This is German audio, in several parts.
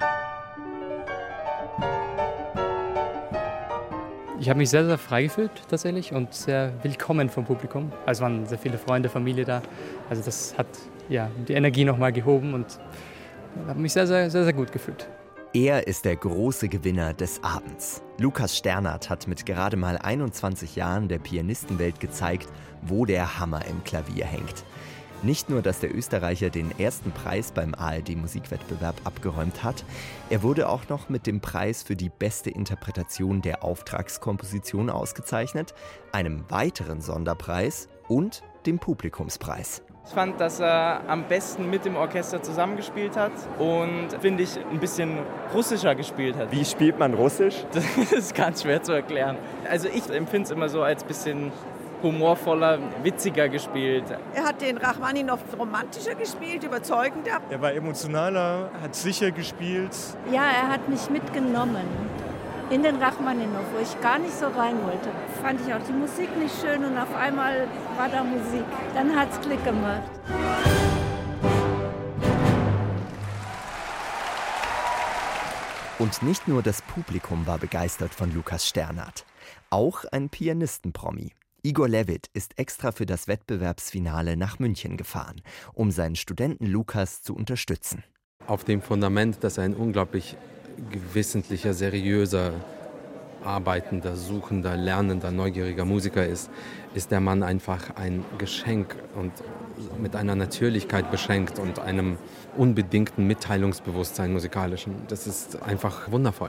Ich habe mich sehr, sehr frei gefühlt tatsächlich und sehr willkommen vom Publikum. Also es waren sehr viele Freunde, Familie da. Also das hat die Energie nochmal gehoben und habe mich sehr, sehr, sehr, sehr gut gefühlt. Er ist der große Gewinner des Abends. Lukas Sternert hat mit gerade mal 21 Jahren der Pianistenwelt gezeigt, wo der Hammer im Klavier hängt. Nicht nur, dass der Österreicher den ersten Preis beim ARD-Musikwettbewerb abgeräumt hat, er wurde auch noch mit dem Preis für die beste Interpretation der Auftragskomposition ausgezeichnet, einem weiteren Sonderpreis und dem Publikumspreis. Ich fand, dass er am besten mit dem Orchester zusammengespielt hat und, finde ich, ein bisschen russischer gespielt hat. Wie spielt man Russisch? Das ist ganz schwer zu erklären. Also ich empfinde es immer so als bisschen humorvoller, witziger gespielt. Er hat den Rachmaninow romantischer gespielt, überzeugender. Er war emotionaler, hat sicher gespielt. Ja, er hat mich mitgenommen in den Rachmaninow, wo ich gar nicht so rein wollte. Fand ich auch die Musik nicht schön und auf einmal war da Musik. Dann hat's Klick gemacht. Und nicht nur das Publikum war begeistert von Lukas Sternert. Auch ein Pianistenpromi. Igor Levit ist extra für das Wettbewerbsfinale nach München gefahren, um seinen Studenten Lukas zu unterstützen. Auf dem Fundament, dass er ein unglaublich gewissentlicher, seriöser, arbeitender, suchender, lernender, neugieriger Musiker ist der Mann einfach ein Geschenk und mit einer Natürlichkeit beschenkt und einem unbedingten Mitteilungsbewusstsein musikalischen. Das ist einfach wundervoll.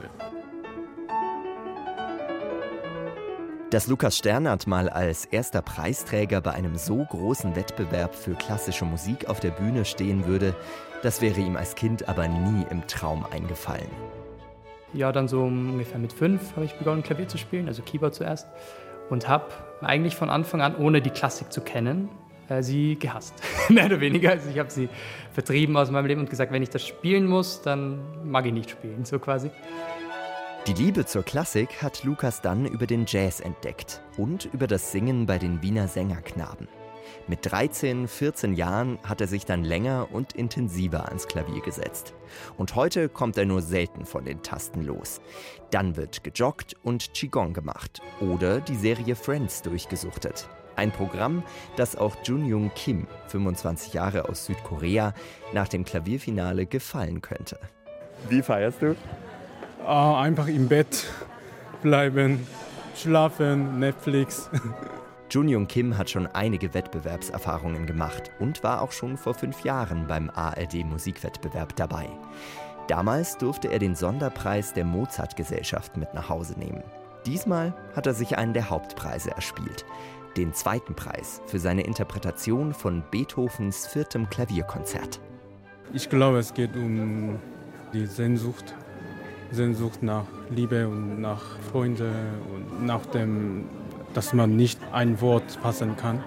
Dass Lukas Sternert mal als erster Preisträger bei einem so großen Wettbewerb für klassische Musik auf der Bühne stehen würde, das wäre ihm als Kind aber nie im Traum eingefallen. Ja, dann so ungefähr mit 5 habe ich begonnen, Klavier zu spielen, also Keyboard zuerst. Und habe eigentlich von Anfang an, ohne die Klassik zu kennen, sie gehasst. Mehr oder weniger. Also ich habe sie vertrieben aus meinem Leben und gesagt, wenn ich das spielen muss, dann mag ich nicht spielen, so quasi. Die Liebe zur Klassik hat Lukas dann über den Jazz entdeckt und über das Singen bei den Wiener Sängerknaben. Mit 13, 14 Jahren hat er sich dann länger und intensiver ans Klavier gesetzt. Und heute kommt er nur selten von den Tasten los. Dann wird gejoggt und Qigong gemacht oder die Serie Friends durchgesuchtet. Ein Programm, das auch Junyoung Kim, 25 Jahre aus Südkorea, nach dem Klavierfinale gefallen könnte. Wie feierst du? Einfach im Bett bleiben, schlafen, Netflix. Junyoung Kim hat schon einige Wettbewerbserfahrungen gemacht und war auch schon vor 5 Jahren beim ARD-Musikwettbewerb dabei. Damals durfte er den Sonderpreis der Mozart-Gesellschaft mit nach Hause nehmen. Diesmal hat er sich einen der Hauptpreise erspielt, den 2. Preis für seine Interpretation von Beethovens 4. Klavierkonzert. Ich glaube, es geht um die Sehnsucht nach Liebe und nach Freunden und nach dem, dass man nicht ein Wort fassen kann.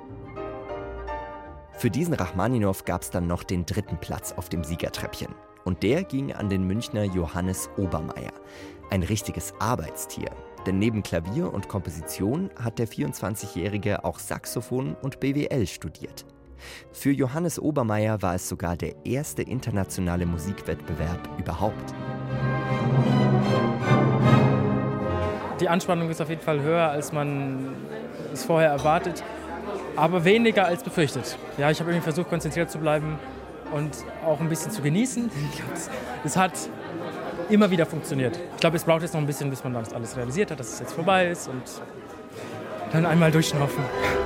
Für diesen Rachmaninow gab es dann noch den 3. Platz auf dem Siegertreppchen. Und der ging an den Münchner Johannes Obermeier. Ein richtiges Arbeitstier. Denn neben Klavier und Komposition hat der 24-Jährige auch Saxophon und BWL studiert. Für Johannes Obermeier war es sogar der erste internationale Musikwettbewerb überhaupt. Die Anspannung ist auf jeden Fall höher, als man es vorher erwartet, aber weniger als befürchtet. Ja, ich habe irgendwie versucht, konzentriert zu bleiben und auch ein bisschen zu genießen. Ich glaube, es hat immer wieder funktioniert. Ich glaube, es braucht jetzt noch ein bisschen, bis man das alles realisiert hat, dass es jetzt vorbei ist und dann einmal durchschnaufen.